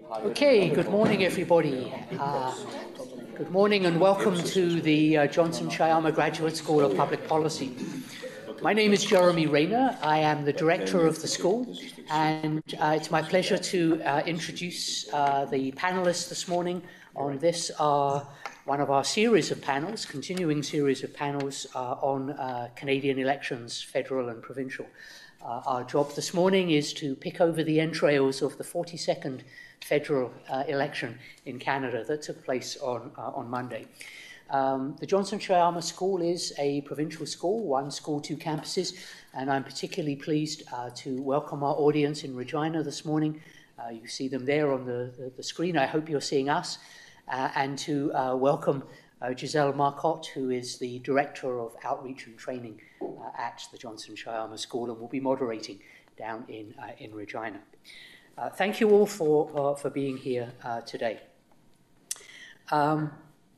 Okay, good morning, everybody. Good morning and welcome to the Johnson Sciama Graduate School of Public Policy. My name is Jeremy Rayner. I am the director of the school, and it's my pleasure to introduce the panelists this morning on this, one of our series of panels, continuing series of panels on Canadian elections, federal and provincial. Our job this morning is to pick over the entrails of the 42nd federal election in Canada that took place on Monday. The Johnson Sciama School is a provincial school, one school, two campuses, and I'm particularly pleased to welcome our audience in Regina this morning. You see them there on the screen. I hope you're seeing us. And to welcome Giselle Marcotte, who is the Director of Outreach and Training at the Johnson Sciama School and will be moderating down in Regina. Thank you all for being here today. I'll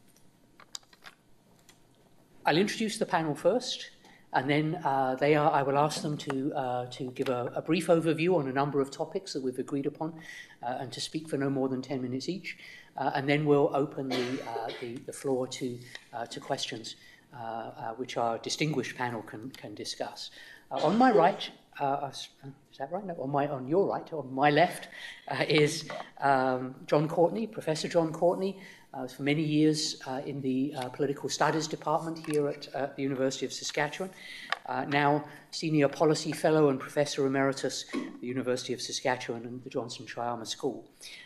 introduce the panel first, and then I will ask them to give a brief overview on a number of topics that we've agreed upon, and to speak for no more than 10 minutes each. And then we'll open the floor to questions, which our distinguished panel can discuss. On my right, is that right? No, on your right, on my left, is John Courtney, Professor John Courtney, for many years in the Political Studies Department here at the University of Saskatchewan, now Senior Policy Fellow and Professor Emeritus at the University of Saskatchewan and the Johnson Sciama School.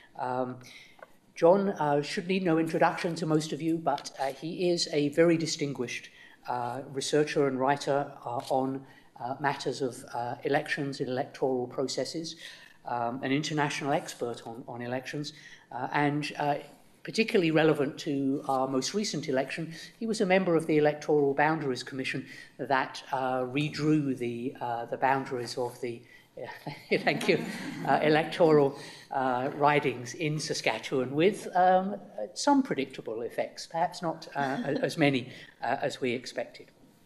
John should need no introduction to most of you, but he is a very distinguished researcher and writer on matters of elections and electoral processes, an international expert on elections, and particularly relevant to our most recent election, he was a member of the Electoral Boundaries Commission that redrew the boundaries of the thank you, electoral ridings in Saskatchewan with some predictable effects, perhaps not as many as we expected.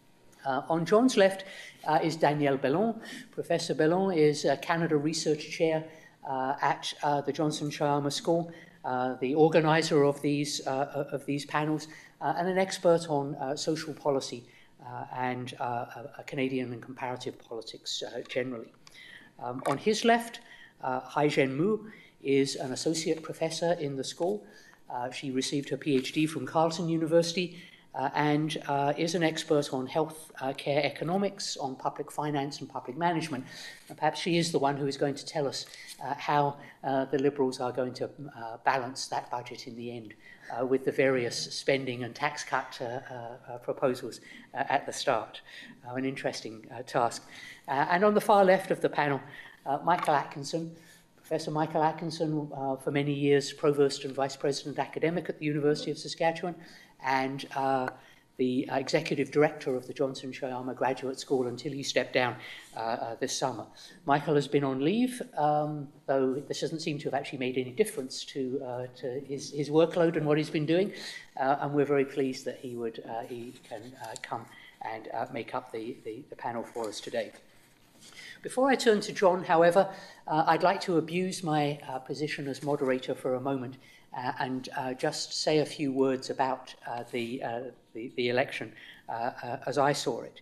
On John's left is Danielle Bellon. Professor Bellon is a Canada Research Chair at the Johnson Sciama School, the organizer of these panels, and an expert on social policy and Canadian and comparative politics generally. On his left, Hai-Jen Mu is an associate professor in the school. She received her PhD from Carleton University and is an expert on health care economics, on public finance and public management. And perhaps she is the one who is going to tell us how the Liberals are going to balance that budget in the end with the various spending and tax cut proposals at the start. An interesting task. And on the far left of the panel, Michael Atkinson, Professor Michael Atkinson, for many years Provost and Vice President Academic at the University of Saskatchewan, and the Executive Director of the Johnson Sciama Graduate School until he stepped down this summer. Michael has been on leave, though this doesn't seem to have actually made any difference to his workload and what he's been doing, and we're very pleased that he can come and make up the panel for us today. Before I turn to John, however, I'd like to abuse my position as moderator for a moment and just say a few words about the election as I saw it.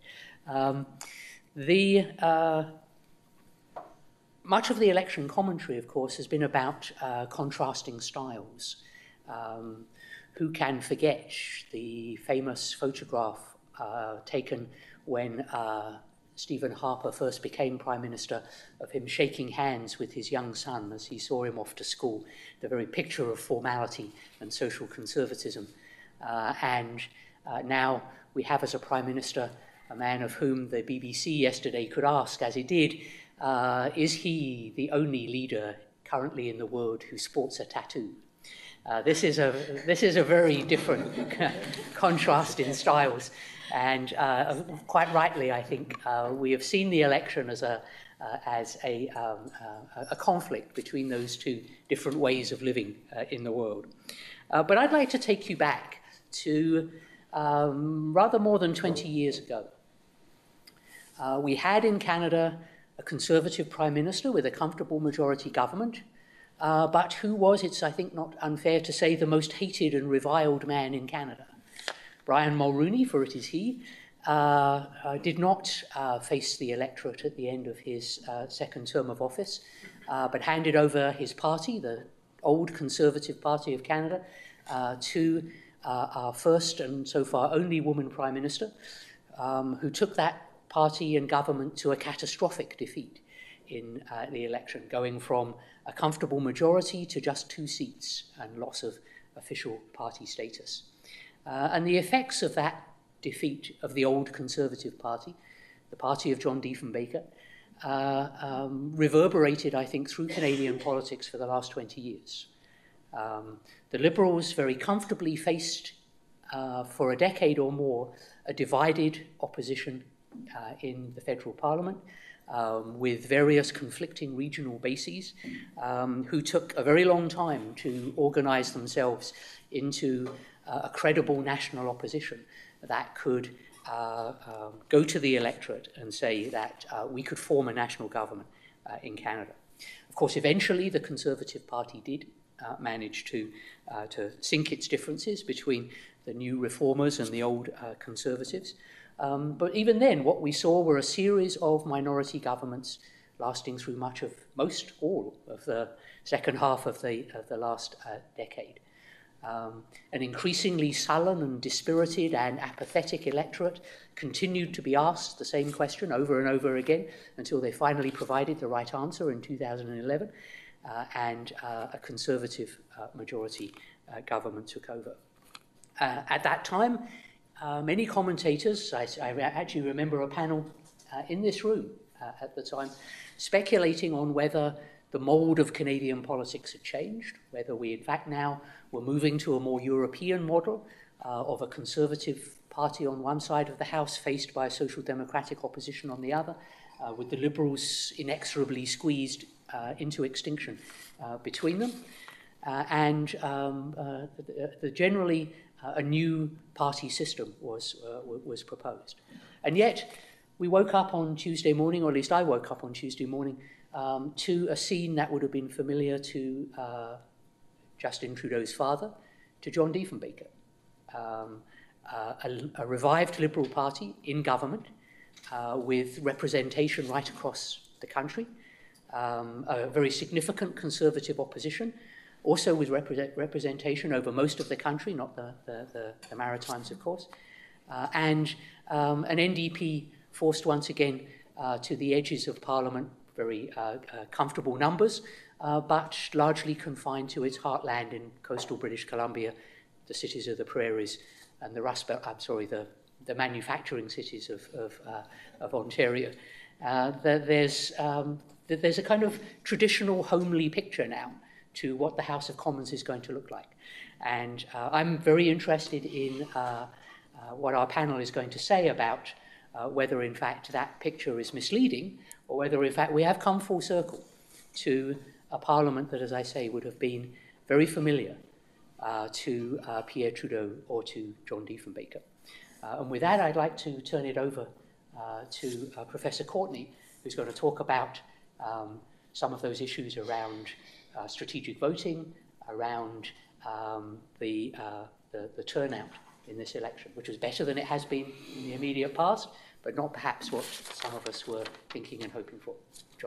Much of the election commentary, of course, has been about contrasting styles. Who can forget the famous photograph taken when Stephen Harper first became Prime Minister, of him shaking hands with his young son as he saw him off to school, the very picture of formality and social conservatism. And now we have as a Prime Minister a man of whom the BBC yesterday could ask, as it did, is he the only leader currently in the world who sports a tattoo? This is a very different contrast in styles. And quite rightly, I think, we have seen the election as a conflict between those two different ways of living in the world. But I'd like to take you back to rather more than 20 years ago. We had in Canada a Conservative Prime Minister with a comfortable majority government. but who was, it's I think not unfair to say, the most hated and reviled man in Canada. Brian Mulroney, for it is he, did not face the electorate at the end of his second term of office, but handed over his party, the old Conservative Party of Canada, to our first and so far only woman Prime Minister, who took that party and government to a catastrophic defeat in the election, going from a comfortable majority to just 2 seats and loss of official party status. And the effects of that defeat of the old Conservative Party, the party of John Diefenbaker, reverberated, I think, through Canadian politics for the last 20 years. The Liberals very comfortably faced, for a decade or more, a divided opposition in the federal parliament, with various conflicting regional bases, who took a very long time to organise themselves into a credible national opposition that could go to the electorate and say that we could form a national government in Canada. Of course, eventually the Conservative Party did manage to sink its differences between the new reformers and the old Conservatives. But even then, what we saw were a series of minority governments lasting through most all of the second half of the last decade. An increasingly sullen and dispirited and apathetic electorate continued to be asked the same question over and over again until they finally provided the right answer in 2011, and a Conservative majority government took over. At that time, many commentators, I actually remember a panel in this room at the time, speculating on whether the mould of Canadian politics had changed, whether we in fact now were moving to a more European model of a Conservative Party on one side of the House faced by a Social Democratic opposition on the other, with the Liberals inexorably squeezed into extinction between them, and generally a new party system was proposed. And yet we woke up on Tuesday morning, or at least I woke up on Tuesday morning, to a scene that would have been familiar to Justin Trudeau's father, to John Diefenbaker. A revived Liberal Party in government with representation right across the country, a very significant Conservative opposition, also with representation over most of the country, not the Maritimes, of course, and an NDP forced once again to the edges of Parliament, very comfortable numbers, but largely confined to its heartland in coastal British Columbia, the cities of the prairies, and the manufacturing cities of Ontario. There's a kind of traditional homely picture now to what the House of Commons is going to look like. And I'm very interested in what our panel is going to say about whether in fact that picture is misleading, or whether in fact we have come full circle to a parliament that, as I say, would have been very familiar to Pierre Trudeau or to John Diefenbaker. And with that, I'd like to turn it over to Professor Courtney, who's going to talk about some of those issues around strategic voting, around the turnout in this election, which was better than it has been in the immediate past, but not perhaps what some of us were thinking and hoping for. John.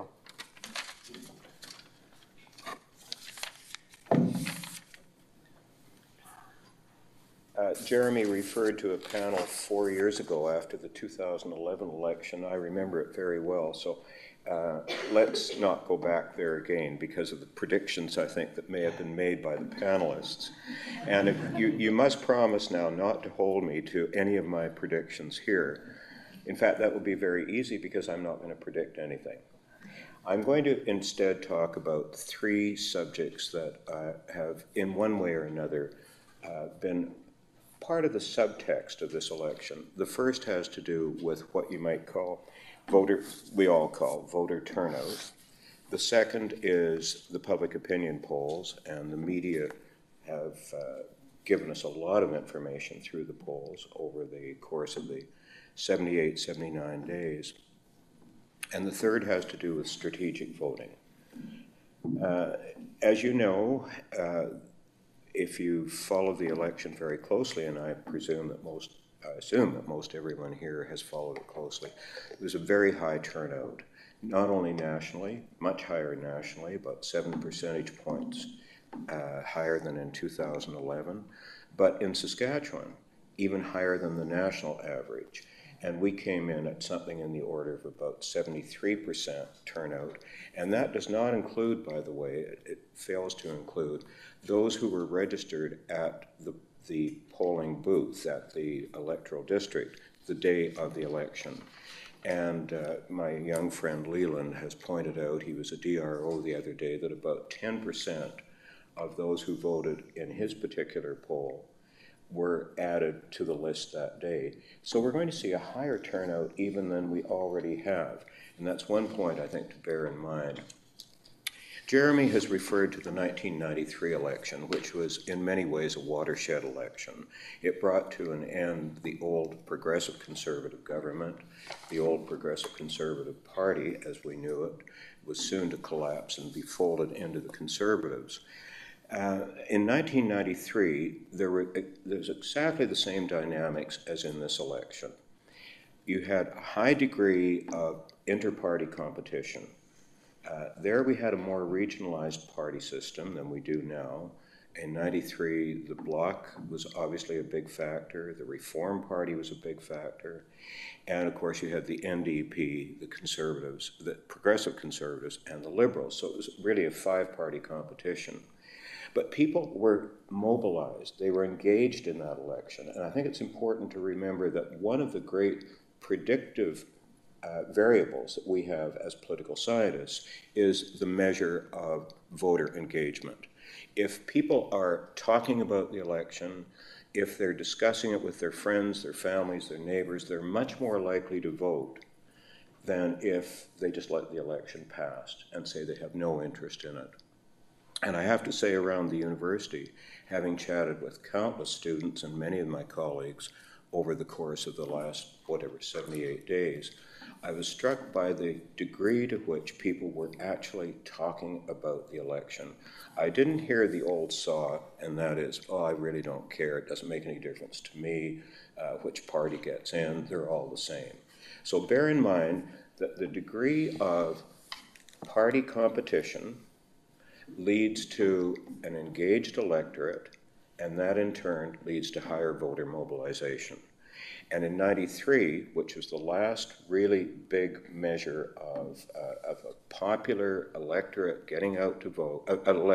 Jeremy referred to a panel 4 years ago after the 2011 election. I remember it very well, so let's not go back there again because of the predictions, I think, that may have been made by the panelists. And you must promise now not to hold me to any of my predictions here. In fact, that would be very easy because I'm not going to predict anything. I'm going to instead talk about 3 subjects that have, in one way or another, been part of the subtext of this election. The first has to do with what you might call we all call voter turnout. The second is the public opinion polls, and the media have given us a lot of information through the polls over the course of the 78, 79 days. And the third has to do with strategic voting. As you know, if you follow the election very closely, and I assume that most everyone here has followed it closely, it was a very high turnout, not only nationally, much higher nationally, about 7 percentage points higher than in 2011, but in Saskatchewan, even higher than the national average. And we came in at something in the order of about 73% turnout. And that does not include, by the way, it fails to include those who were registered at the polling booth at the electoral district the day of the election. And my young friend Leland has pointed out, he was a DRO the other day, that about 10% of those who voted in his particular poll were added to the list that day. So we're going to see a higher turnout even than we already have. And that's one point I think to bear in mind. Jeremy has referred to the 1993 election, which was in many ways a watershed election. It brought to an end the old Progressive Conservative government. The old Progressive Conservative Party, as we knew it, was soon to collapse and be folded into the Conservatives. In 1993, there's exactly the same dynamics as in this election. You had a high degree of inter-party competition. There we had a more regionalized party system than we do now. In 93, the Bloc was obviously a big factor. The Reform Party was a big factor. And of course, you had the NDP, the Conservatives, the Progressive Conservatives, and the Liberals. So it was really a five-party competition. But people were mobilized. They were engaged in that election. And I think it's important to remember that one of the great predictive variables that we have as political scientists is the measure of voter engagement. If people are talking about the election, if they're discussing it with their friends, their families, their neighbors, they're much more likely to vote than if they just let the election pass and say they have no interest in it. And I have to say, around the university, having chatted with countless students and many of my colleagues over the course of the last, 78 days, I was struck by the degree to which people were actually talking about the election. I didn't hear the old saw, and that is, oh, I really don't care, it doesn't make any difference to me which party gets in, they're all the same. So bear in mind that the degree of party competition leads to an engaged electorate, and that in turn leads to higher voter mobilization. And in 93, which was the last really big measure of a popular electorate getting out to vote,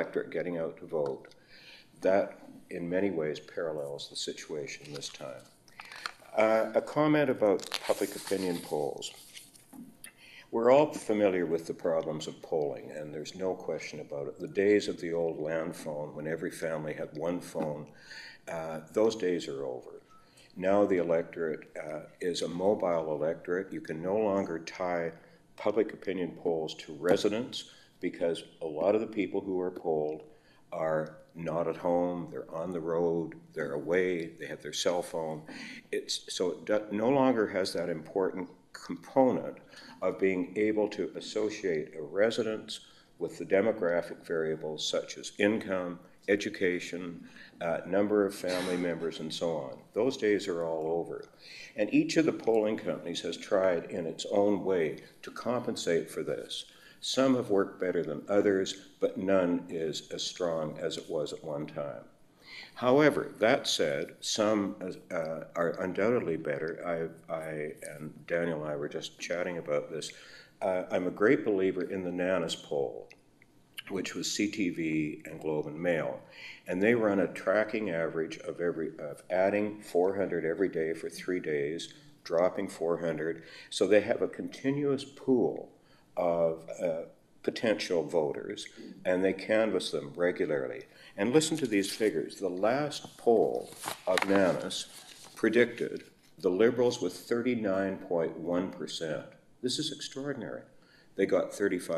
that in many ways parallels the situation this time. A comment about public opinion polls. We're all familiar with the problems of polling, and there's no question about it. The days of the old land phone, when every family had one phone, those days are over. Now the electorate is a mobile electorate. You can no longer tie public opinion polls to residents because a lot of the people who are polled are not at home, they're on the road, they're away, they have their cell phone. So it no longer has that important component of being able to associate a residence with the demographic variables such as income, education, number of family members, and so on. Those days are all over. And each of the polling companies has tried in its own way to compensate for this. Some have worked better than others, but none is as strong as it was at one time. However, that said, some are undoubtedly better. I and Daniel and I were just chatting about this. I'm a great believer in the NANIS poll, which was CTV and Globe and Mail. And they run a tracking average of adding 400 every day for 3 days, dropping 400. So they have a continuous pool of potential voters, and they canvass them regularly. And listen to these figures. The last poll of NANIS predicted the Liberals with 39.1%. This is extraordinary. They got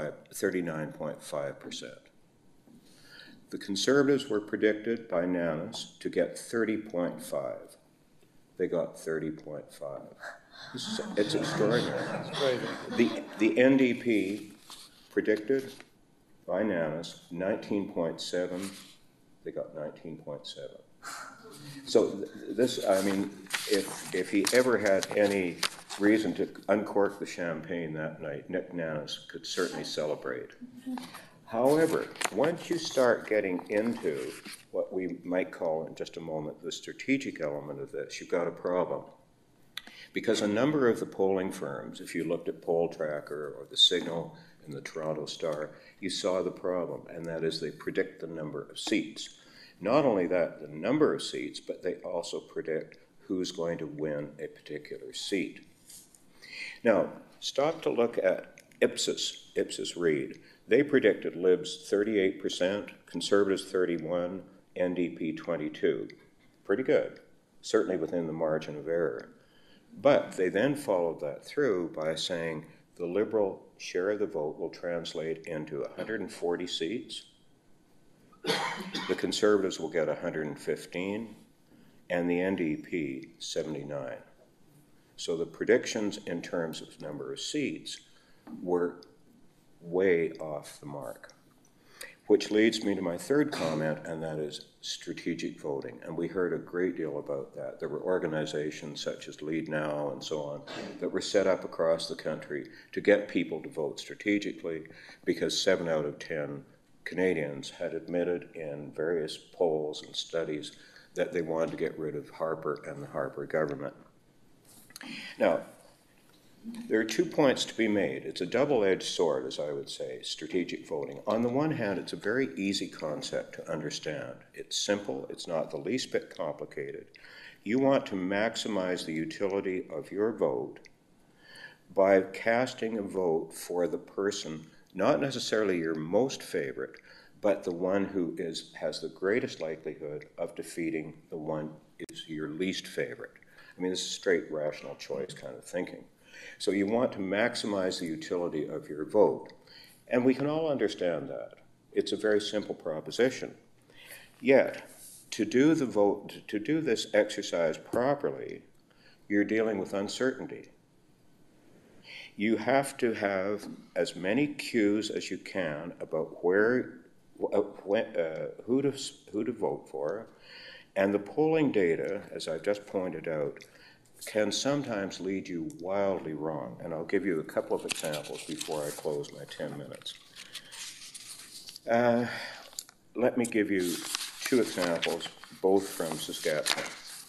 39.5%. The Conservatives were predicted by NANIS to get 30.5. They got 30.5. It's extraordinary. The NDP predicted by Nanis, 19.7, they got 19.7. So this, I mean, if he ever had any reason to uncork the champagne that night, Nick Nanis could certainly celebrate. However, once you start getting into what we might call in just a moment the strategic element of this, you've got a problem. Because a number of the polling firms, if you looked at Poll Tracker or the Signal and the Toronto Star, you saw the problem, and that is they predict the number of seats. Not only that, the number of seats, but they also predict who's going to win a particular seat. Now, stop to look at Ipsos Reid. They predicted Libs 38%, Conservatives 31%, NDP 22%. Pretty good, certainly within the margin of error. But they then followed that through by saying the Liberal share of the vote will translate into 140 seats, the Conservatives will get 115, and the NDP 79. So the predictions in terms of number of seats were way off the mark. Which leads me to my third comment, and that is strategic voting. And we heard a great deal about that. There were organizations such as Lead Now and so on that were set up across the country to get people to vote strategically, because 7 out of 10 Canadians had admitted in various polls and studies that they wanted to get rid of Harper and the Harper government. Now, there are 2 points to be made. It's a double-edged sword, as I would say, strategic voting. On the one hand, it's a very easy concept to understand. It's simple. It's not the least bit complicated. You want to maximize the utility of your vote by casting a vote for the person, not necessarily your most favorite, but the one who has the greatest likelihood of defeating the one is your least favorite. I mean, this is straight rational choice kind of thinking. So you want to maximize the utility of your vote. And we can all understand that. It's a very simple proposition. Yet, to do this exercise properly, you're dealing with uncertainty. You have to have as many cues as you can about who to vote for, and the polling data, as I've just pointed out, can sometimes lead you wildly wrong. And I'll give you a couple of examples before I close my 10 minutes. Let me give you 2 examples, both from Saskatchewan.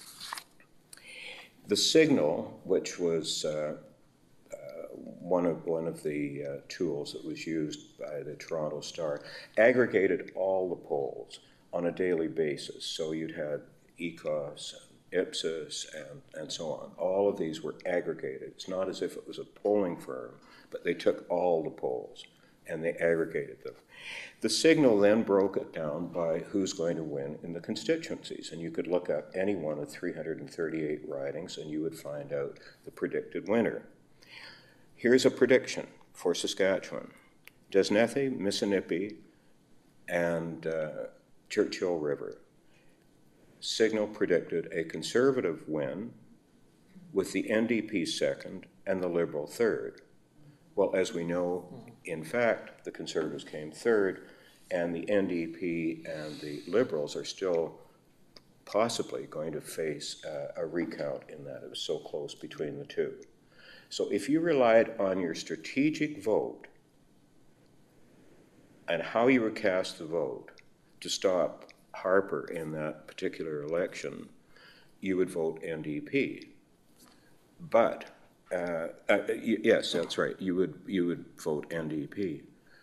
The Signal, which was one of the tools that was used by the Toronto Star, aggregated all the polls on a daily basis. So you'd had ECOS, Ipsos, and so on. All of these were aggregated. It's not as if it was a polling firm, but they took all the polls and they aggregated them. The Signal then broke it down by who's going to win in the constituencies, and you could look up any one of 338 ridings and you would find out the predicted winner. Here's a prediction for Saskatchewan. Desnethe, Missinippi, and Churchill River. Signal predicted a Conservative win with the NDP second and the Liberal third. Well, as we know, in fact, the Conservatives came third, and the NDP and the Liberals are still possibly going to face a recount in that. It was so close between the two. So if you relied on your strategic vote and how you would cast the vote to stop Harper in that particular election, you would vote NDP. But yes, that's right. You would vote NDP.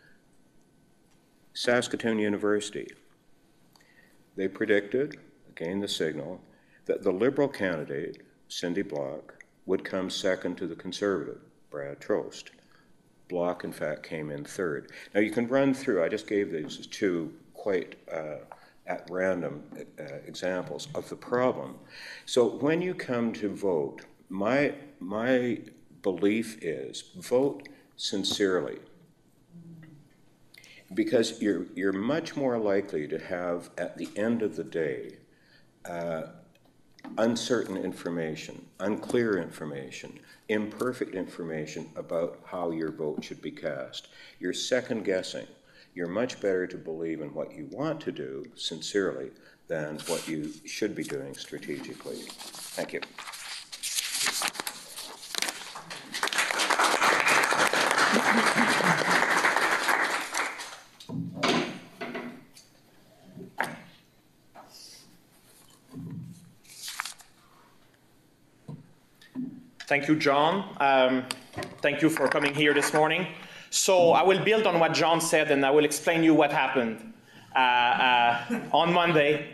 Saskatoon University. They predicted, again the Signal, that the Liberal candidate, Cindy Block, would come second to the Conservative, Brad Trost. Block, in fact, came in third. Now you can run through, I just gave these as 2 quite at random examples of the problem. So when you come to vote, my belief is vote sincerely, because you're much more likely to have, at the end of the day, uncertain information, unclear information, imperfect information about how your vote should be cast. You're second guessing. you're much better to believe in what you want to do sincerely than what you should be doing strategically. Thank you. Thank you, John. Thank you for coming here this morning. So I will build on what John said, and I will explain you what happened on Monday.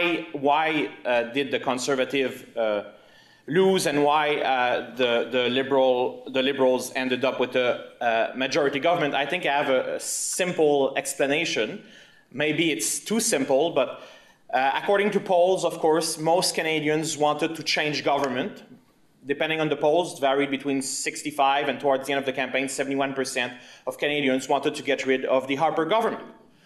Why did the Conservative lose, and why the Liberals ended up with a majority government? I think I have a simple explanation. Maybe it's too simple, but according to polls, of course, most Canadians wanted to change government. Depending on the polls, varied between 65 and towards the end of the campaign, 71% of Canadians wanted to get rid of the Harper government.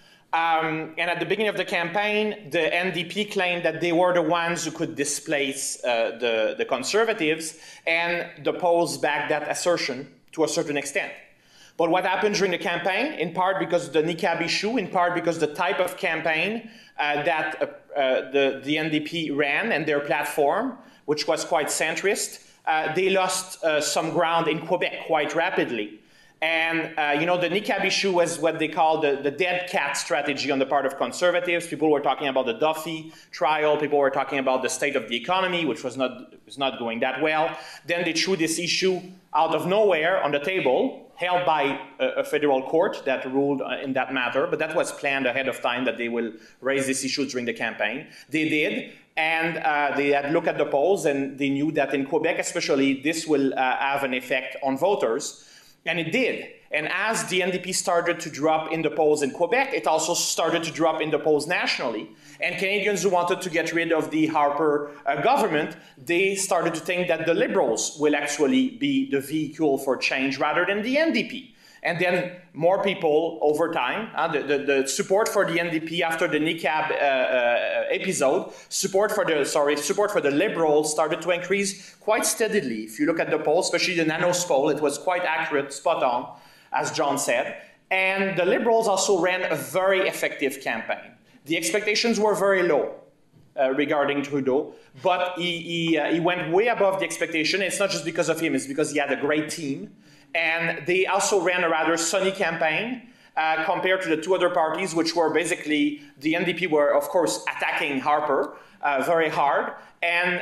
And at the beginning of the campaign, the NDP claimed that they were the ones who could displace the Conservatives, and the polls backed that assertion to a certain extent. But what happened during the campaign, in part because of the niqab issue, in part because the type of campaign that the NDP ran and their platform, which was quite centrist, they lost some ground in Quebec quite rapidly. And, you know, the niqab issue was what they call the dead cat strategy on the part of Conservatives. People were talking about the Duffy trial. People were talking about the state of the economy, which was not going that well. Then they threw this issue out of nowhere on the table, held by a federal court that ruled in that matter. But that was planned ahead of time, that they will raise this issue during the campaign. They did. And they had looked at the polls, and they knew that in Quebec especially, this will have an effect on voters. And it did. And as the NDP started to drop in the polls in Quebec, it also started to drop in the polls nationally. And Canadians who wanted to get rid of the Harper government, they started to think that the Liberals will actually be the vehicle for change rather than the NDP. And then more people over time, the support for the NDP after the niqab episode, support for the Liberals started to increase quite steadily. If you look at the polls, especially the Nanos poll, it was quite accurate, spot on, as John said. And the Liberals also ran a very effective campaign. The expectations were very low regarding Trudeau, but he went way above the expectation. It's not just because of him, it's because he had a great team. And they also ran a rather sunny campaign compared to the two other parties, which were basically, the NDP were, of course, attacking Harper very hard. And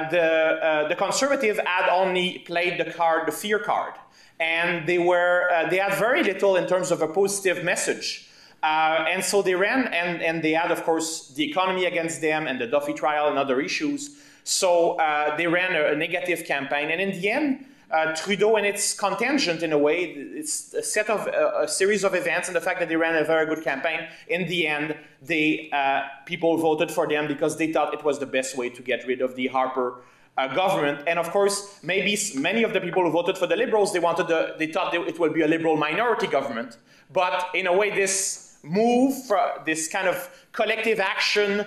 the Conservative had only played the fear card. And they had very little in terms of a positive message. And so they ran, and they had, of course, the economy against them and the Duffy trial and other issues. So they ran a negative campaign. And in the end, Trudeau and its contingent, in a way, it's a series of events, and the fact that they ran a very good campaign. In the end, people voted for them because they thought it was the best way to get rid of the Harper government. And of course, maybe many of the people who voted for the Liberals, they thought it would be a Liberal minority government. But in a way, this move, this kind of collective action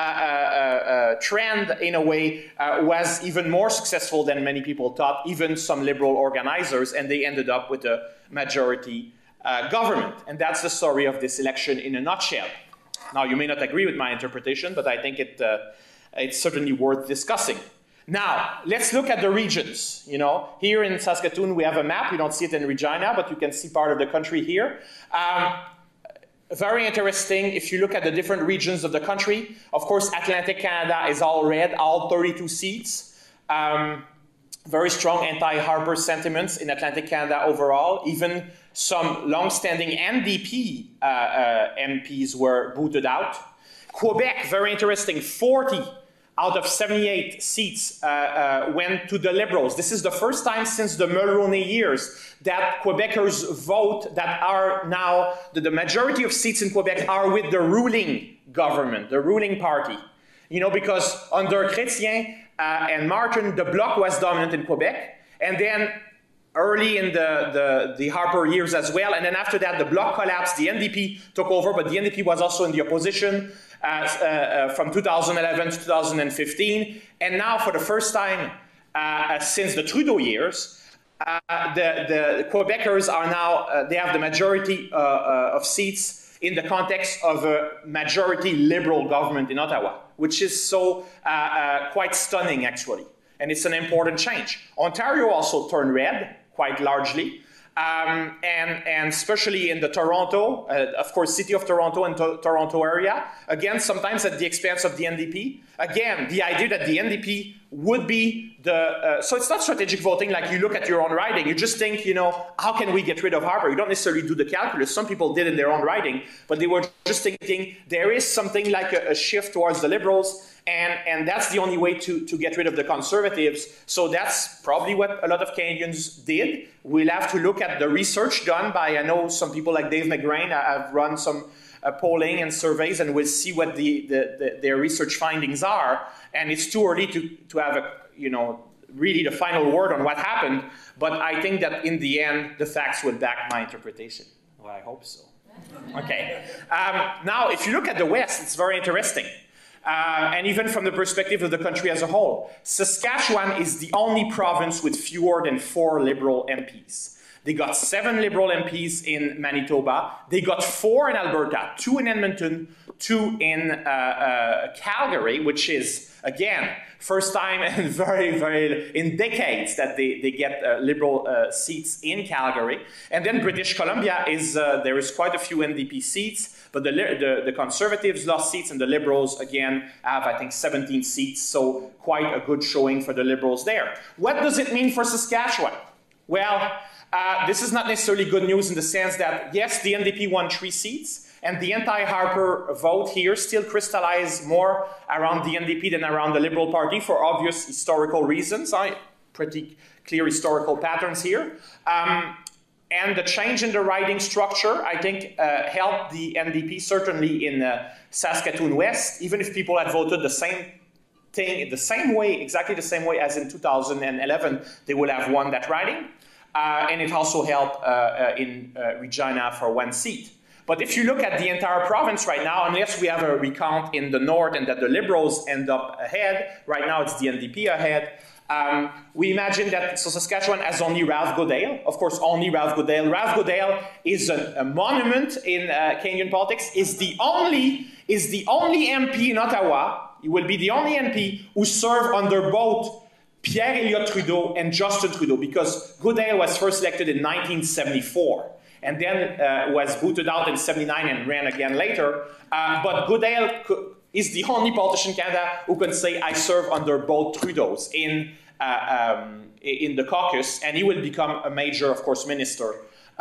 trend, in a way, was even more successful than many people thought, even some Liberal organizers, and they ended up with a majority government. And that's the story of this election in a nutshell. Now, you may not agree with my interpretation, but I think it's certainly worth discussing. Now, let's look at the regions. You know, here in Saskatoon, we have a map. You don't see it in Regina, but you can see part of the country here. Very interesting, if you look at the different regions of the country. Of course, Atlantic Canada is all red, all 32 seats. Very strong anti-Harper sentiments in Atlantic Canada overall. Even some long-standing NDP MPs were booted out. Quebec, very interesting, 40 out of 78 seats went to the Liberals. This is the first time since the Mulroney years that Quebecers vote, that are now, the majority of seats in Quebec are with the ruling government, the ruling party. You know, because under Chrétien and Martin, the Bloc was dominant in Quebec, and then early in the Harper years as well, and then after that the Bloc collapsed, the NDP took over, but the NDP was also in the opposition from 2011 to 2015, and now for the first time since the Trudeau years, the Quebecers are now, they have the majority of seats in the context of a majority Liberal government in Ottawa, which is so quite stunning, actually. And it's an important change. Ontario also turned red, quite largely. And especially in the Toronto, of course, City of Toronto and Toronto area, again, sometimes at the expense of the NDP. Again, the idea that the NDP would be the, so it's not strategic voting like you look at your own riding. You just think, you know, how can we get rid of Harper? You don't necessarily do the calculus. Some people did in their own riding, but they were just thinking there is something like a shift towards the Liberals, and that's the only way to get rid of the Conservatives. So that's probably what a lot of Canadians did. We'll have to look at the research done by, I know some people like Dave McGrain have run some polling and surveys, and we'll see what their research findings are. And it's too early to have a, you know, really the final word on what happened. But I think that in the end, the facts will back my interpretation. Well, I hope so. Okay. Now, if you look at the West, it's very interesting. And even from the perspective of the country as a whole, Saskatchewan is the only province with fewer than 4 Liberal MPs. They got 7 Liberal MPs in Manitoba. They got 4 in Alberta, 2 in Edmonton, 2 in Calgary, which is, again, first time in in decades that they get Liberal seats in Calgary. And then British Columbia is, there is quite a few NDP seats, but the Conservatives lost seats, and the Liberals, again, have, I think, 17 seats, so quite a good showing for the Liberals there. What does it mean for Saskatchewan? Well, this is not necessarily good news in the sense that, yes, the NDP won 3 seats, and the anti-Harper vote here still crystallized more around the NDP than around the Liberal Party for obvious historical reasons. Pretty clear historical patterns here. And the change in the riding structure, I think, helped the NDP, certainly in Saskatoon West, even if people had voted the same thing, the same way, exactly the same way as in 2011, they would have won that riding. And it also helped in Regina for 1 seat. But if you look at the entire province right now, unless we have a recount in the north and that the Liberals end up ahead, right now it's the NDP ahead, we imagine that Saskatchewan has only Ralph Goodale. Of course, only Ralph Goodale. Ralph Goodale is a monument in Canadian politics, is the only MP in Ottawa, he will be the only MP who served under both Pierre Elliott Trudeau and Justin Trudeau, because Goodale was first elected in 1974 and then was booted out in 79 and ran again later. But Goodale is the only politician in Canada who can say, I serve under both Trudeaus in the caucus, and he will become a major, of course, minister,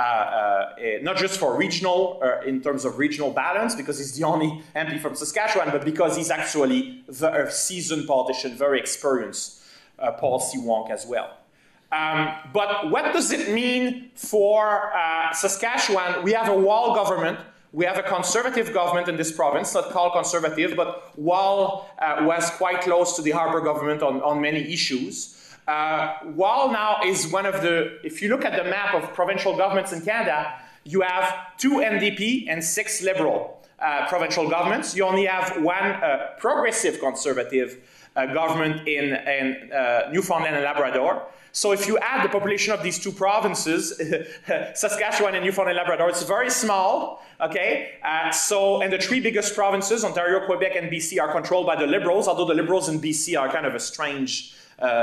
not just for regional, in terms of regional balance, because he's the only MP from Saskatchewan, but because he's actually a seasoned politician, very experienced. Policy wonk as well. But what does it mean for Saskatchewan? We have a Wall government. We have a Conservative government in this province, not called Conservative, but Wall was quite close to the Harper government on many issues. Wall now is one of the, if you look at the map of provincial governments in Canada, you have 2 NDP and 6 Liberal provincial governments. You only have 1 progressive Conservative government in Newfoundland and Labrador. So if you add the population of these 2 provinces, Saskatchewan and Newfoundland and Labrador, it's very small, okay? And the 3 biggest provinces, Ontario, Quebec, and BC, are controlled by the Liberals, although the Liberals in BC are kind of a strange,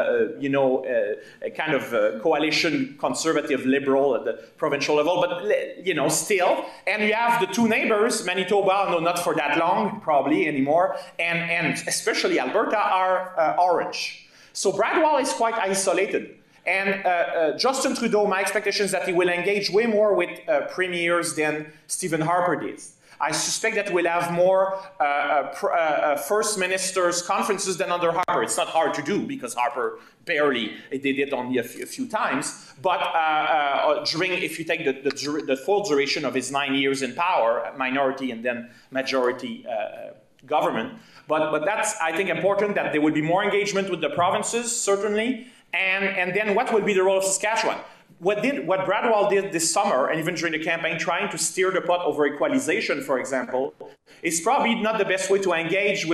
a kind of coalition conservative liberal at the provincial level, but, you know, still. And you have the 2 neighbors, Manitoba, no, not for that long, probably anymore, and especially Alberta, are orange. So Brad Wall is quite isolated. And Justin Trudeau, my expectation is that he will engage way more with premiers than Stephen Harper did. I suspect that we'll have more first ministers' conferences than under Harper. It's not hard to do because Harper barely did it only a few times. But during, if you take the full duration of his 9 years in power, minority and then majority government. But that's, I think, important that there will be more engagement with the provinces, certainly. And then what will be the role of Saskatchewan? What Brad Wall did this summer, and even during the campaign, trying to steer the pot over equalization, for example, is probably not the best way to engage with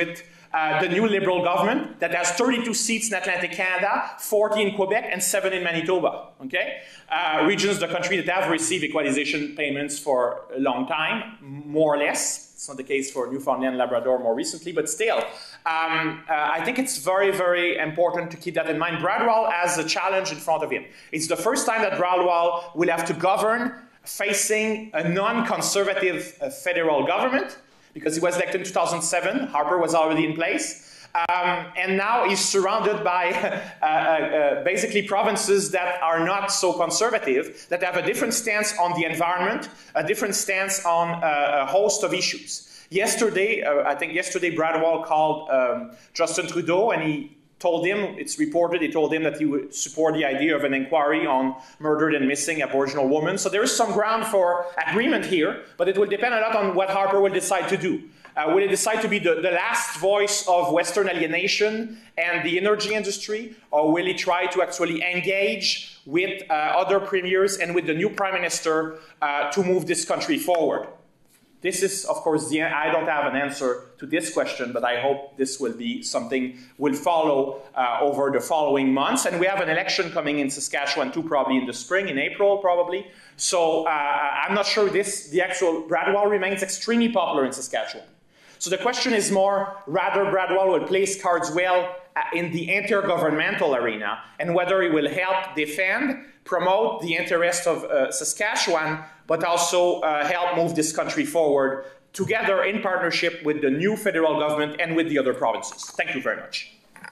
the new Liberal government that has 32 seats in Atlantic Canada, 40 in Quebec, and 7 in Manitoba, okay? Regions of the country that have received equalization payments for a long time, more or less. It's not the case for Newfoundland and Labrador more recently, but still. I think it's very, very important to keep that in mind. Bradwell has a challenge in front of him. It's the first time that Bradwell will have to govern facing a non-conservative federal government, because he was elected in 2007, Harper was already in place, and now he's surrounded by basically provinces that are not so conservative, that have a different stance on the environment, a different stance on a host of issues. Yesterday, I think yesterday Bradwell called Justin Trudeau, and he told him, it's reported, he told him that he would support the idea of an inquiry on murdered and missing Aboriginal women. So there is some ground for agreement here, but it will depend a lot on what Harper will decide to do. Will he decide to be the last voice of Western alienation and the energy industry, or will he try to actually engage with other premiers and with the new prime minister to move this country forward? This is, of course, I don't have an answer to this question, but I hope this will be something we'll follow over the following months. And we have an election coming in Saskatchewan too, probably in the spring, in April, probably. So I'm not sure the actual Bradwell remains extremely popular in Saskatchewan. So the question is more, rather Bradwell will play his cards well in the intergovernmental arena, and whether he will help defend, promote the interests of Saskatchewan, but also help move this country forward together in partnership with the new federal government and with the other provinces. Thank you very much.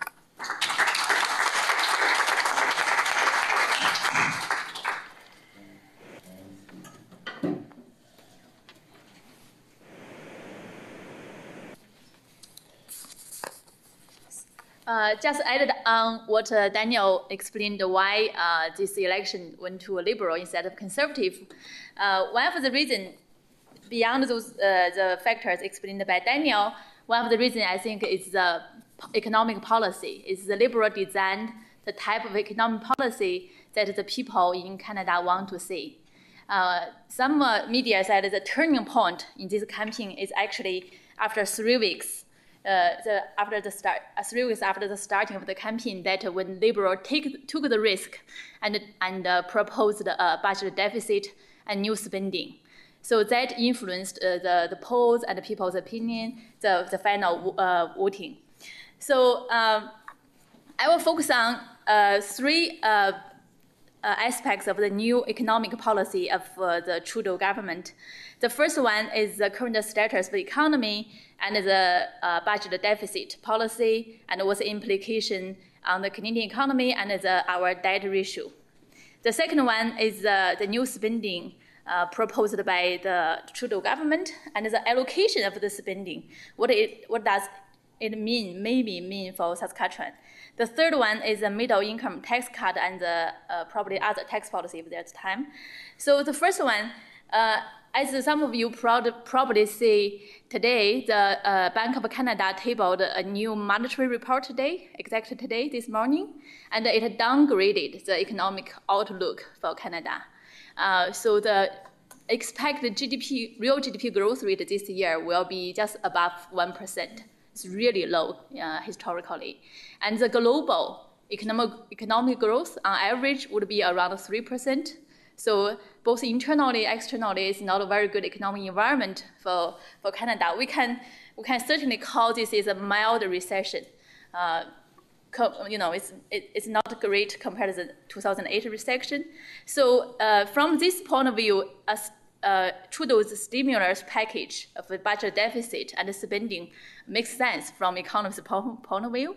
Just added on what Daniel explained why this election went to a Liberal instead of Conservative. One of the reasons, beyond those the factors explained by Daniel, one of the reasons I think is the economic policy. Is the Liberal designed the type of economic policy that the people in Canada want to see. Some media said the turning point in this campaign is actually after 3 weeks. 3 weeks after the starting of the campaign, that when Liberal took the risk and proposed a budget deficit and new spending. So that influenced the polls and the people's opinion, the final voting. So I will focus on 3 aspects of the new economic policy of the Trudeau government. The first one is the current status of the economy and the budget deficit policy, and what's the implication on the Canadian economy and our debt ratio. The second one is the new spending proposed by the Trudeau government and the allocation of the spending. What does it maybe mean for Saskatchewan? The third one is the middle income tax cut and the probably other tax policy of that time. So the first one, as some of you probably see today, the Bank of Canada tabled a new monetary report today, exactly today, this morning, and it downgraded the economic outlook for Canada. So the expected real GDP growth rate this year will be just above 1%. It's really low historically. And the global economic growth on average would be around 3%. So both internally, externally, it's not a very good economic environment for Canada. We can certainly call this is a mild recession. It's not great compared to the 2008 recession. So from this point of view, Trudeau's stimulus package of the budget deficit and spending makes sense from economist's point of view.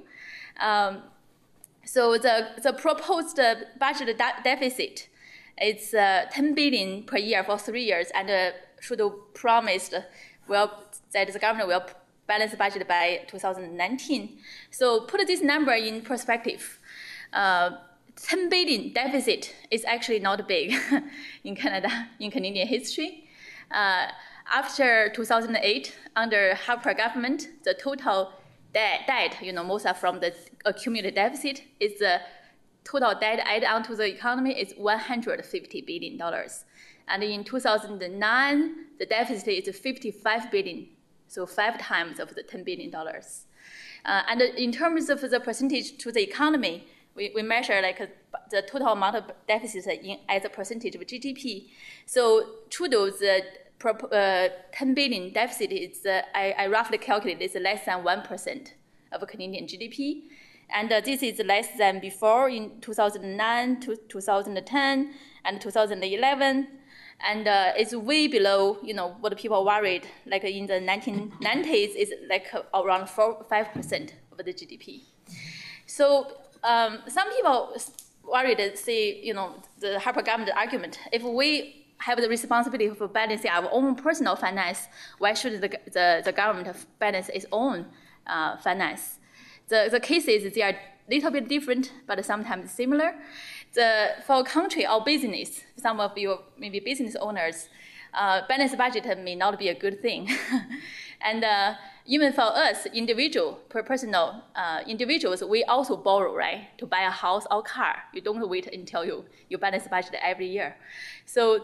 So the proposed budget deficit, it's $10 billion per year for 3 years, and Trudeau promised that the government will balance the budget by 2019. So put this number in perspective. 10 billion deficit is actually not big in Canada, in Canadian history. After 2008, under Harper government, the total debt, most are from the accumulated deficit, is the total debt added onto the economy is $150 billion. And in 2009, the deficit is $55 billion. so 5 times of the $10 billion. And in terms of the percentage to the economy, we measure like the total amount of deficit as a percentage of GDP. So Trudeau's $10 billion deficit is, I roughly calculate, is less than 1% of Canadian GDP. And this is less than before in 2009, 2010, and 2011. And it's way below, what people worried, like in the 1990s, is like around 5% of the GDP. So some people worried, say, the Harper government argument, if we have the responsibility for balancing our own personal finance, why should the government balance its own finance? The cases, they are a little bit different, but sometimes similar. For a country or business, some of you maybe business owners, balanced budget may not be a good thing. And even for us, personal individuals, we also borrow, right, to buy a house or car. You don't wait until you balance budget every year. So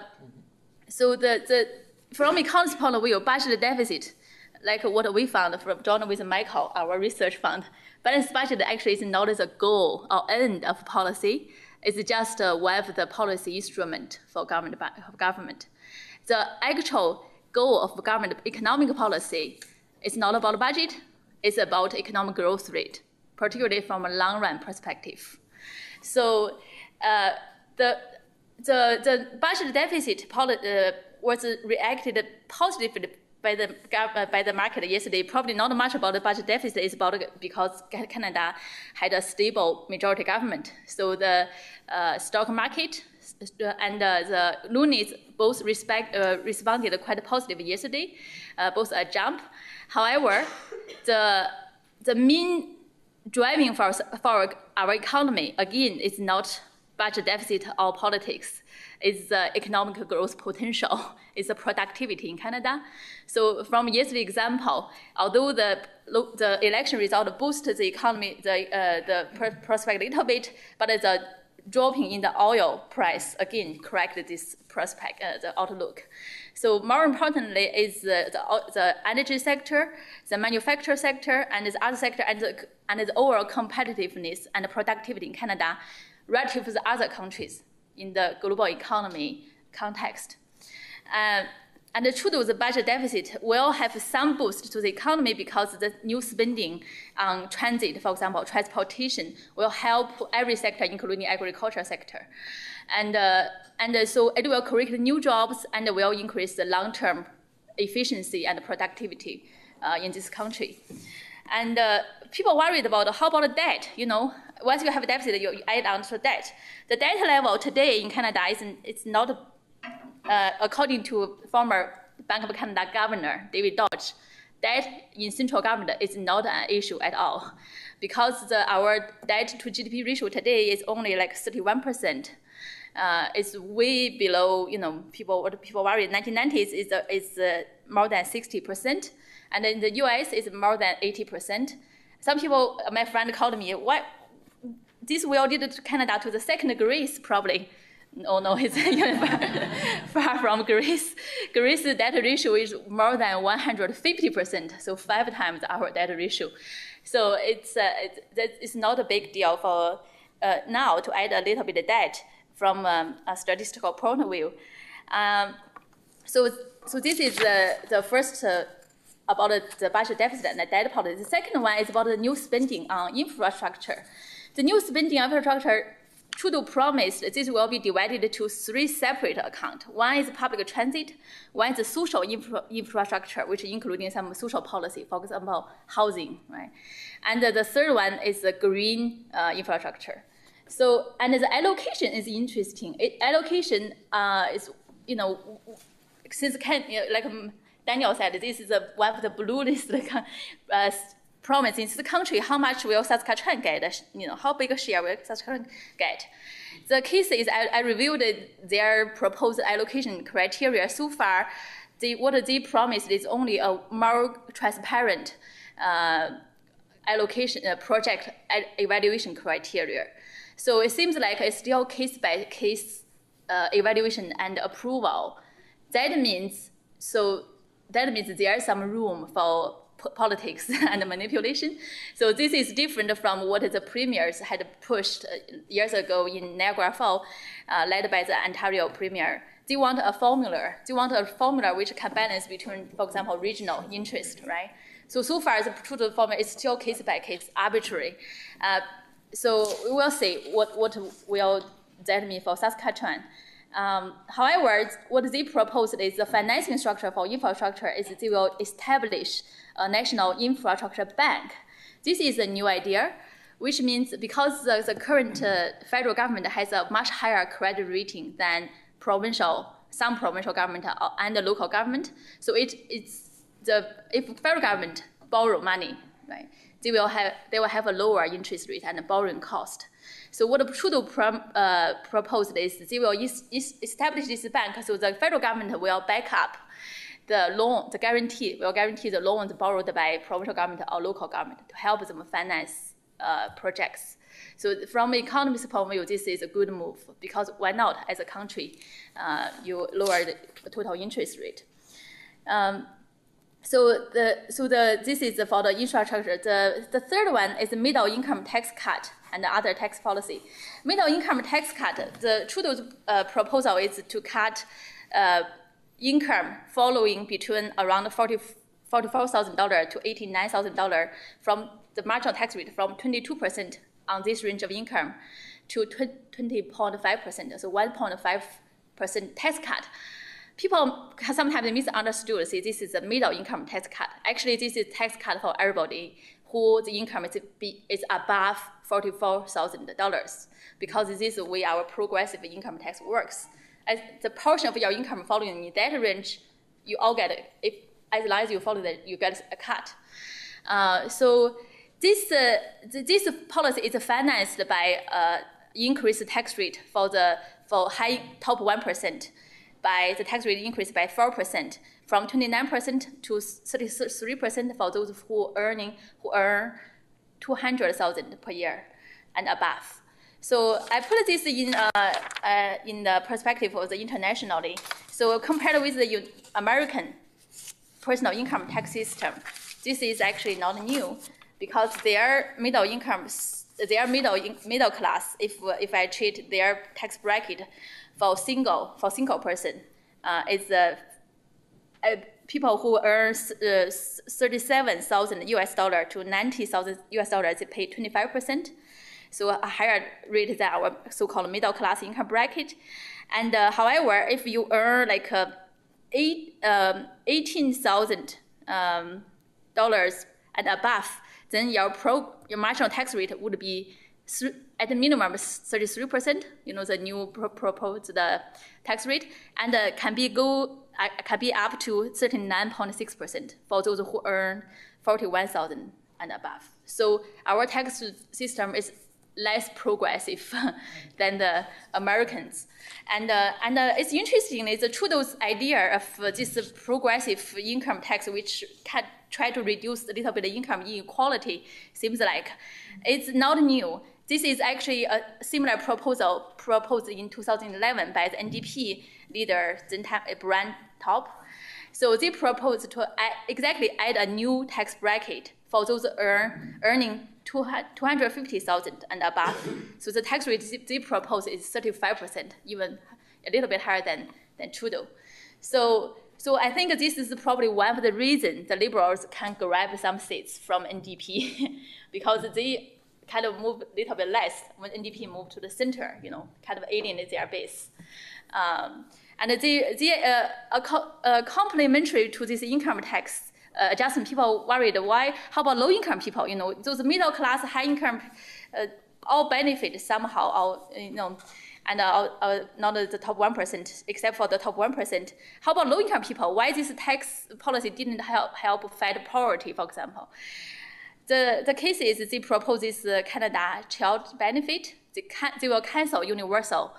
from economist point of view, budget deficit, like what we found from John with Michael, our research fund, balanced budget actually is not the goal or end of policy. It's just one of the policy instrument for government. The actual goal of government economic policy is not about budget, it's about economic growth rate, particularly from a long run perspective. So the budget deficit was reacted positively by the market yesterday. Probably not much about the budget deficit. It's about because Canada had a stable majority government. So the stock market and the loonies both responded quite positive yesterday, both a jump. However, the main driving for our economy, again, is not budget deficit or politics. It's the economic growth potential. It's the productivity in Canada. So from yesterday's example, although the election result boosted the economy, the prospect a little bit, but the dropping in the oil price, again, corrected this prospect, the outlook. So more importantly is the energy sector, the manufacturing sector, and the other sector, and the overall competitiveness and productivity in Canada relative to the other countries in the global economy context. And Trudeau's budget deficit will have some boost to the economy because the new spending on transit, for example, transportation, will help every sector, including agriculture sector. And so it will create new jobs and will increase the long-term efficiency and productivity in this country. And people worried about how about debt, once you have a deficit, you add on to debt. The debt level today in Canada it's not, according to former Bank of Canada Governor David Dodge, debt in central government is not an issue at all, because our debt to GDP ratio today is only like 31%. It's way below, what people worry. In 1990s is more than 60%, and in the US it's more than 80%. Some people, my friend called me, why? This will lead to Canada to the second Greece, probably. Oh no, it's far from Greece. Greece's debt ratio is more than 150%, so 5 times our debt ratio. So it's not a big deal for now to add a little bit of debt from a statistical point of view. So this is the first about the budget deficit and the debt policy. The second one is about the new spending on infrastructure. The new spending on infrastructure, Trudeau promised this will be divided to 3 separate accounts. One is public transit, one is the social infrastructure, which is including some social policy, for example, housing, right? And the third one is the green infrastructure. So, and the allocation is interesting. Allocation is, since like Daniel said, this is one of the blue list promise in the country. How much will Saskatchewan get? How big a share will Saskatchewan get? The case is I reviewed their proposed allocation criteria. So far, what they promised is only a more transparent allocation project evaluation criteria. So it seems like it's still case-by-case evaluation and approval. That means, so that means there is some room for politics and manipulation. So this is different from what the premiers had pushed years ago in Niagara Falls, led by the Ontario premier. They want a formula. They want a formula which can balance between, for example, regional interest, right? So far, the Trudeau formula is still case by case, arbitrary. So we will see what will that mean for Saskatchewan. However, what they proposed is the financing structure for infrastructure is they will establish a national infrastructure bank. This is a new idea, which means because the current federal government has a much higher credit rating than some provincial government and the local government. So if federal government borrow money, right, they will have a lower interest rate and borrowing cost. So what Trudeau proposed is they will establish this bank, so the federal government will back up the loan, will guarantee the loans borrowed by provincial government or local government to help them finance projects. So from an economist's point of view, this is a good move because why not, as a country, you lower the total interest rate. This is for the infrastructure. The third one is the middle income tax cut and other tax policy. Middle income tax cut, the Trudeau's proposal is to cut income following between around $44,000 to $89,000 from the marginal tax rate from 22% on this range of income to 20.5%, so 1.5% tax cut. People sometimes misunderstood, say this is a middle income tax cut. Actually, this is tax cut for everybody who the income is above $44,000 because this is the way our progressive income tax works. As the portion of your income falling in that range, you all get it. As long as you follow that, you get a cut. So this policy is financed by increased tax rate for high top 1%. By the tax rate increased by 4%, from 29% to 33% for those who earn $200,000 per year and above. So I put this in the perspective of the internationally. So compared with the American personal income tax system, this is actually not new because their middle class. If I treat their tax bracket for single person, it's people who earn $37,000 to $90,000 they pay 25%, so a higher rate than our so-called middle class income bracket. And however, if you earn like $18,000 and above, then your marginal tax rate would be at the minimum 33%. You know, the new proposed tax rate, and can be up to 39.6% for those who earn $41,000 and above. So our tax system is less progressive than the Americans, and it's interesting is Trudeau's idea of this progressive income tax, which can try to reduce a little bit of income inequality. Seems like it's not new. This is actually a similar proposal proposed in 2011 by the NDP leader Brian Top. So they proposed to add a new tax bracket for those earning $250,000 and above. So the tax rate they propose is 35%, even a little bit higher than Trudeau. So I think this is probably one of the reasons the Liberals can grab some seats from NDP because they kind of move a little bit less when NDP moved to the center, you know, kind of alienate their base. And they complementary to this income tax adjustment, people worried why, how about low income people, you know, those middle class, high income, all benefit somehow, all, you know, and not the top 1%, except for the top 1%. How about low income people? Why this tax policy didn't help fight poverty, for example? The case is they propose this Canada child benefit. They will cancel universal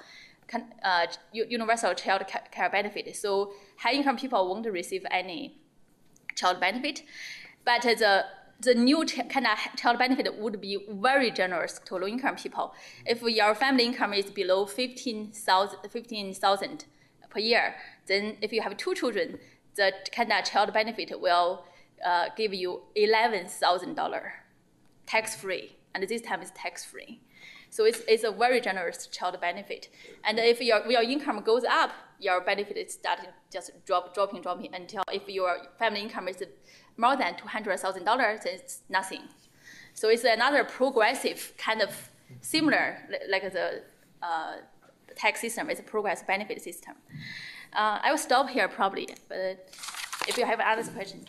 child care benefit. So high income people won't receive any child benefit, but the new Canada child benefit would be very generous to low income people. If your family income is below $15,000 per year, then if you have 2 children, the Canada Child Benefit will give you $11,000 tax-free, and this time it's tax-free. So it's a very generous child benefit. And if your income goes up, your benefit is starting just dropping until if your family income is more than $200,000, then it's nothing. So it's another progressive kind of similar, like the tax system is a progressive benefit system. I will stop here probably, but if you have other questions.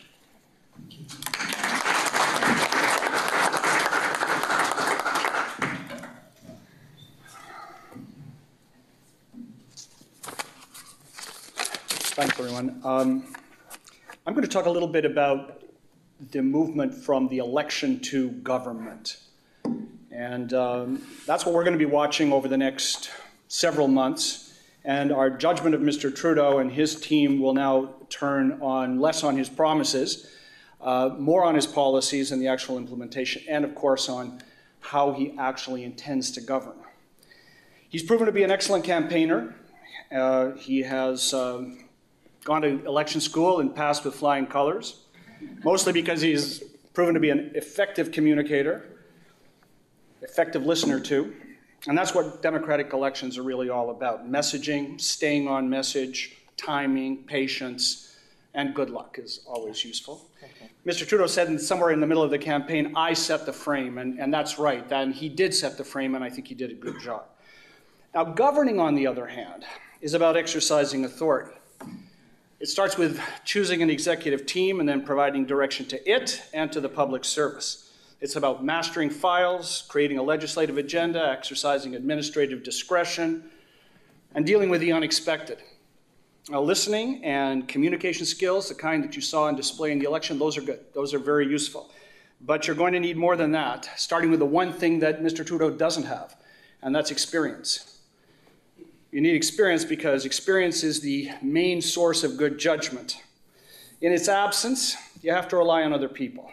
Thanks, everyone. I'm going to talk a little bit about the movement from the election to government. And that's what we're going to be watching over the next several months. And our judgment of Mr. Trudeau and his team will now turn on less on his promises, more on his policies and the actual implementation, and of course on how he actually intends to govern. He's proven to be an excellent campaigner. He has gone to election school and passed with flying colors, mostly because he's proven to be an effective communicator, effective listener too. And that's what democratic elections are really all about. Messaging, staying on message, timing, patience, and good luck is always useful. Okay. Mr. Trudeau said somewhere in the middle of the campaign, I set the frame, and that's right. And he did set the frame, and I think he did a good job. Now, governing, on the other hand, is about exercising authority. It starts with choosing an executive team and then providing direction to it and to the public service. It's about mastering files, creating a legislative agenda, exercising administrative discretion, and dealing with the unexpected. Now, listening and communication skills, the kind that you saw on display in the election, those are good. Those are very useful. But you're going to need more than that, starting with the one thing that Mr. Trudeau doesn't have, and that's experience. You need experience because experience is the main source of good judgment. In its absence, you have to rely on other people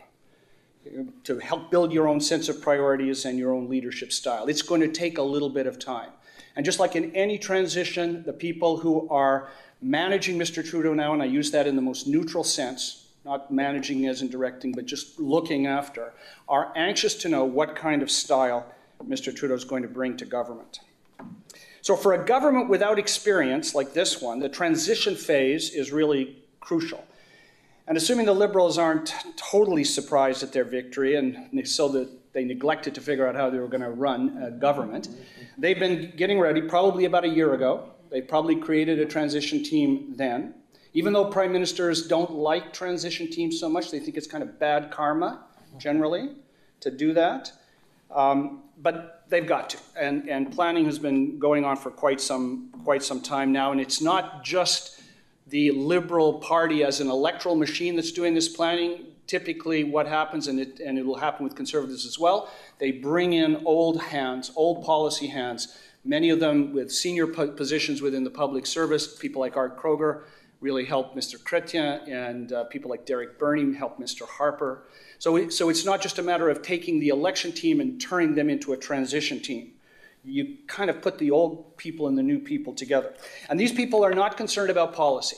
to help build your own sense of priorities and your own leadership style. It's going to take a little bit of time. And just like in any transition, the people who are managing Mr. Trudeau now, and I use that in the most neutral sense, not managing as in directing, but just looking after, are anxious to know what kind of style Mr. Trudeau is going to bring to government. So for a government without experience like this one, the transition phase is really crucial. And assuming the Liberals aren't totally surprised at their victory, and so that they neglected to figure out how they were going to run a government, they've been getting ready probably about a year ago. They probably created a transition team then. Even though prime ministers don't like transition teams so much, they think it's kind of bad karma, generally, to do that. But they've got to. And planning has been going on for quite some time now. And it's not just the Liberal Party as an electoral machine that's doing this planning. Typically what happens, and it will happen with Conservatives as well, they bring in old hands, old policy hands, many of them with senior positions within the public service. People like Art Kroger really helped Mr. Chrétien, and people like Derek Burney helped Mr. Harper. So it's not just a matter of taking the election team and turning them into a transition team. You kind of put the old people and the new people together. And these people are not concerned about policy.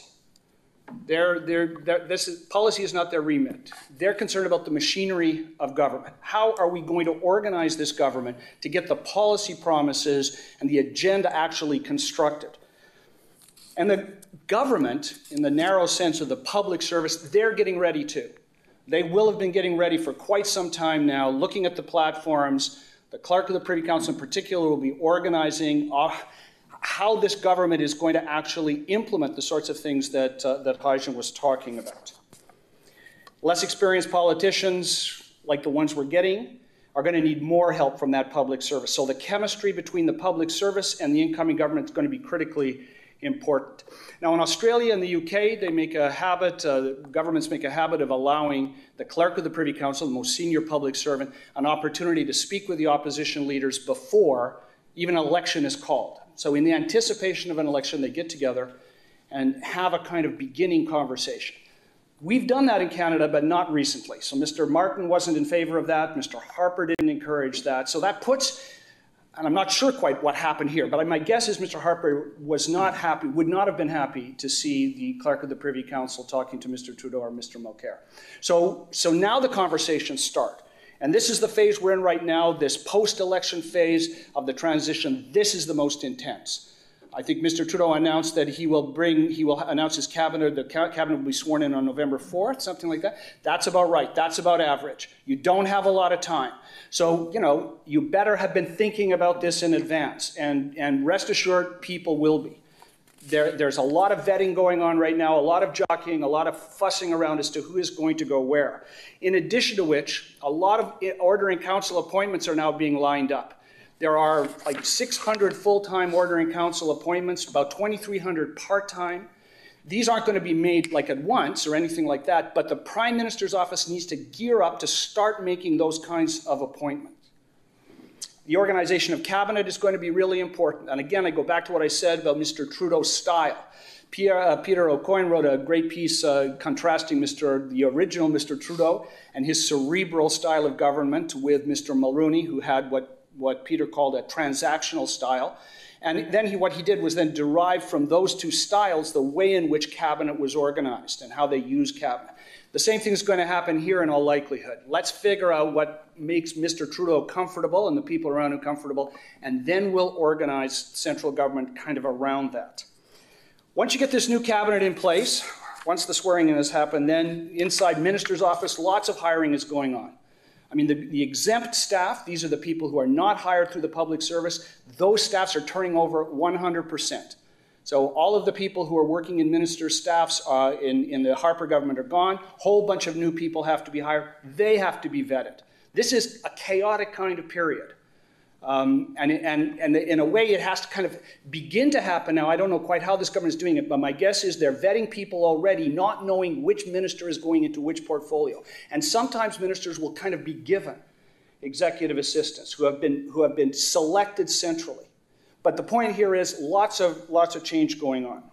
Policy is not their remit. They're concerned about the machinery of government. How are we going to organize this government to get the policy promises and the agenda actually constructed? And the government, in the narrow sense of the public service, they're getting ready too. They will have been getting ready for quite some time now, looking at the platforms. The Clerk of the Privy Council in particular will be organizing how this government is going to actually implement the sorts of things that Hai-Jen was talking about. Less experienced politicians, like the ones we're getting, are going to need more help from that public service. So the chemistry between the public service and the incoming government is going to be critically important. Now, in Australia and the UK, they make a habit, governments make a habit of allowing the Clerk of the Privy Council, the most senior public servant, an opportunity to speak with the opposition leaders before even an election is called. So in the anticipation of an election, they get together and have a kind of beginning conversation. We've done that in Canada, but not recently. So Mr. Martin wasn't in favor of that. Mr. Harper didn't encourage that. So that puts and I'm not sure quite what happened here, but my guess is Mr. Harper was not happy, would not have been happy to see the clerk of the Privy Council talking to Mr. Trudeau or Mr. Mulcair. So now the conversations start. And this is the phase we're in right now, this post-election phase of the transition. This is the most intense. I think Mr. Trudeau announced that he will announce his cabinet, the cabinet will be sworn in on November 4th, something like that. That's about right. That's about average. You don't have a lot of time. So, you better have been thinking about this in advance. And rest assured, people will be. There's a lot of vetting going on right now, a lot of jockeying, a lot of fussing around as to who is going to go where. In addition to which, a lot of ordering council appointments are now being lined up. There are like 600 full-time ordering council appointments, about 2,300 part-time. These aren't going to be made like at once or anything like that, but the Prime Minister's office needs to gear up to start making those kinds of appointments. The organization of cabinet is going to be really important. And again, I go back to what I said about Mr. Trudeau's style. Peter O'Coin wrote a great piece contrasting the original Mr. Trudeau and his cerebral style of government with Mr. Mulroney, who had what Peter called a transactional style. And then what he did was then derive from those two styles the way in which cabinet was organized and how they use cabinet. The same thing is going to happen here in all likelihood. Let's figure out what makes Mr. Trudeau comfortable and the people around him comfortable, and then we'll organize central government kind of around that. Once you get this new cabinet in place, once the swearing in has happened, then inside minister's office, lots of hiring is going on. I mean, the exempt staff, these are the people who are not hired through the public service, those staffs are turning over 100%. So all of the people who are working in minister staffs in the Harper government are gone. Whole bunch of new people have to be hired. They have to be vetted. This is a chaotic kind of period. And in a way, it has to kind of begin to happen now. I don't know quite how this government is doing it, but my guess is they're vetting people already, not knowing which minister is going into which portfolio. And sometimes ministers will kind of be given executive assistants who have been selected centrally. But the point here is lots of change going on.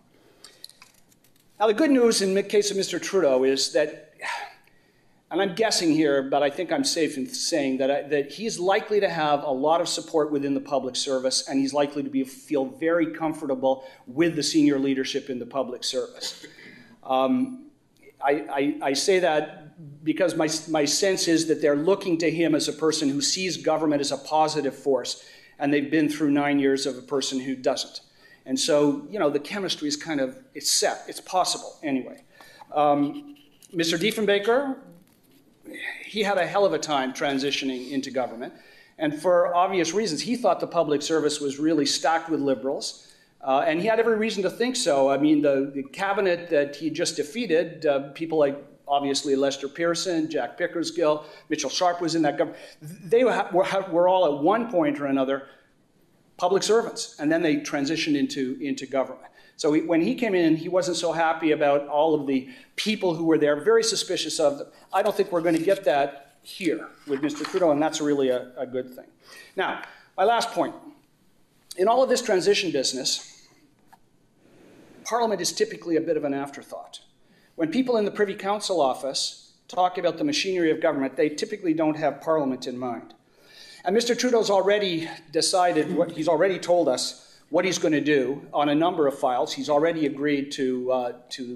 Now, the good news in the case of Mr. Trudeau is that, and I'm guessing here, but I think I'm safe in saying that he's likely to have a lot of support within the public service, and he's likely to feel very comfortable with the senior leadership in the public service. I say that because my sense is that they're looking to him as a person who sees government as a positive force, and they've been through 9 years of a person who doesn't. And so, the chemistry is it's set. It's possible anyway. Mr. Diefenbaker, he had a hell of a time transitioning into government. And for obvious reasons, he thought the public service was really stacked with Liberals. And he had every reason to think so. I mean, the cabinet that he just defeated, people like, obviously, Lester Pearson, Jack Pickersgill, Mitchell Sharp was in that government. They were all at one point or another public servants. And then they transitioned into government. So when he came in, he wasn't so happy about all of the people who were there, very suspicious of them. I don't think we're going to get that here with Mr. Trudeau, and that's really a good thing. Now, my last point. In all of this transition business, Parliament is typically a bit of an afterthought. When people in the Privy Council office talk about the machinery of government, they typically don't have Parliament in mind. And Mr. Trudeau's already decided, he's already told us what he's going to do on a number of files. He's already agreed to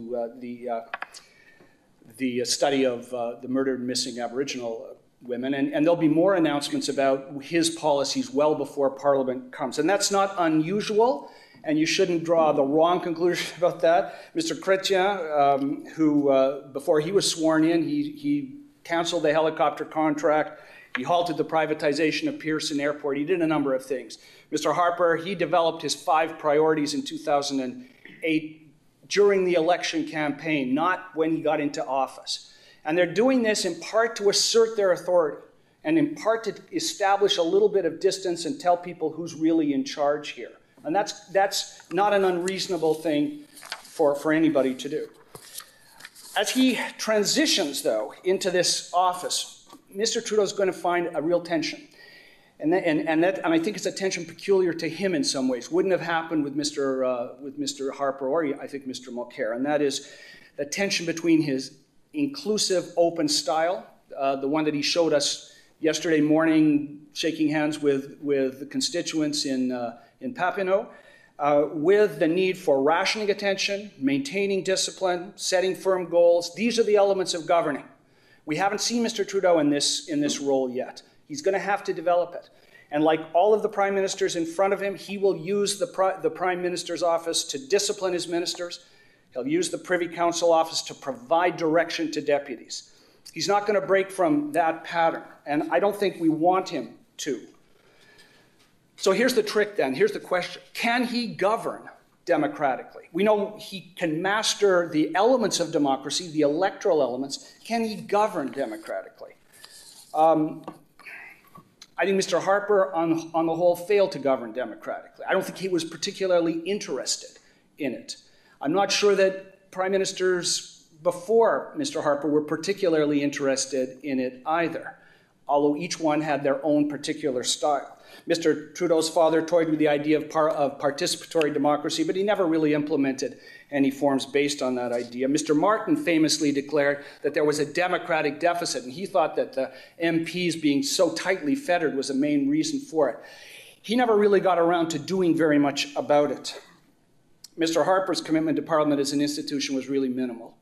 the study of the murdered and missing Aboriginal women, and there'll be more announcements about his policies well before Parliament comes. And that's not unusual, and you shouldn't draw the wrong conclusion about that. Mr. Chrétien, who before he was sworn in, he canceled the helicopter contract. He halted the privatization of Pearson Airport. He did a number of things. Mr. Harper, he developed his 5 priorities in 2008 during the election campaign, not when he got into office. And they're doing this in part to assert their authority and in part to establish a little bit of distance and tell people who's really in charge here. And that's not an unreasonable thing for anybody to do. As he transitions, though, into this office, Mr. Trudeau is going to find a real tension. And I think it's a tension peculiar to him in some ways. Wouldn't have happened with Mr. Harper or I think Mr. Mulcair. And that is the tension between his inclusive, open style, the one that he showed us yesterday morning shaking hands with the constituents in Papineau, with the need for rationing attention, maintaining discipline, setting firm goals. These are the elements of governing. We haven't seen Mr. Trudeau in this role yet. He's going to have to develop it. And like all of the prime ministers in front of him, he will use the prime minister's office to discipline his ministers. He'll use the Privy Council office to provide direction to deputies. He's not going to break from that pattern, and I don't think we want him to. So here's the trick then, here's the question. Can he govern democratically? We know he can master the elements of democracy, the electoral elements. Can he govern democratically? I think Mr. Harper, on the whole, failed to govern democratically. I don't think he was particularly interested in it. I'm not sure that prime ministers before Mr. Harper were particularly interested in it either, although each one had their own particular style. Mr. Trudeau's father toyed with the idea of participatory democracy, but he never really implemented any forms based on that idea. Mr. Martin famously declared that there was a democratic deficit, and he thought that the MPs being so tightly fettered was a main reason for it. He never really got around to doing very much about it. Mr. Harper's commitment to Parliament as an institution was really minimal.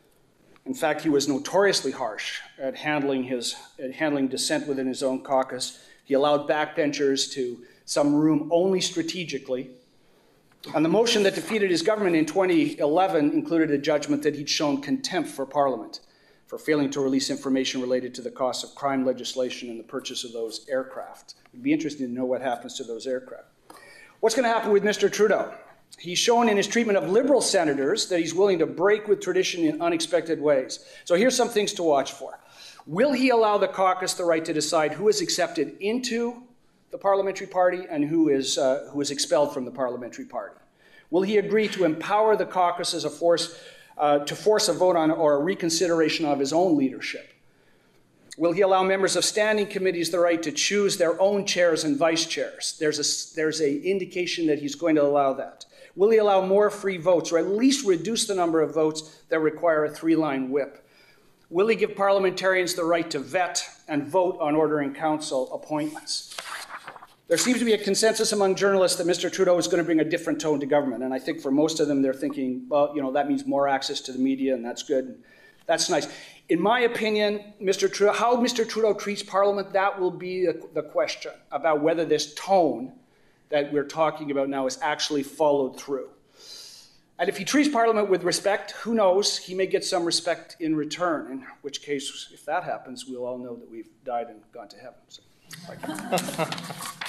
In fact, he was notoriously harsh at handling dissent within his own caucus. He allowed backbenchers to some room only strategically. And the motion that defeated his government in 2011 included a judgment that he'd shown contempt for Parliament for failing to release information related to the cost of crime legislation and the purchase of those aircraft. It'd be interesting to know what happens to those aircraft. What's going to happen with Mr. Trudeau? He's shown in his treatment of Liberal senators that he's willing to break with tradition in unexpected ways. So here's some things to watch for. Will he allow the caucus the right to decide who is accepted into the parliamentary party and who is expelled from the parliamentary party? Will he agree to empower the caucus as a force to force a vote on or a reconsideration of his own leadership? Will he allow members of standing committees the right to choose their own chairs and vice chairs? There's an indication that he's going to allow that. Will he allow more free votes, or at least reduce the number of votes that require a three-line whip? Will he give parliamentarians the right to vet and vote on ordering council appointments? There seems to be a consensus among journalists that Mr. Trudeau is going to bring a different tone to government, and I think for most of them they're thinking, well, that means more access to the media, and that's good. And that's nice. In my opinion, how Mr. Trudeau treats Parliament, that will be the question about whether this tone that we're talking about now is actually followed through. And if he treats Parliament with respect, who knows, he may get some respect in return, in which case, if that happens, we'll all know that we've died and gone to heaven. So,